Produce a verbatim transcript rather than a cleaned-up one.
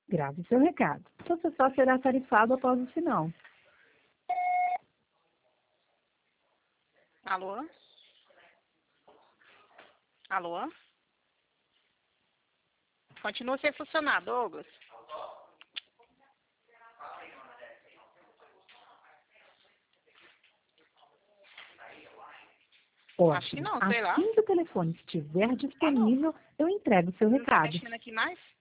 Grave seu recado. Você só será tarifado após o sinal. Alô? Alô? Continua sem funcionar, Douglas. Acho que Ótimo. não, sei lá. Assim que o telefone estiver disponível, eu entrego seu Não tá recado. mexendo aqui mais?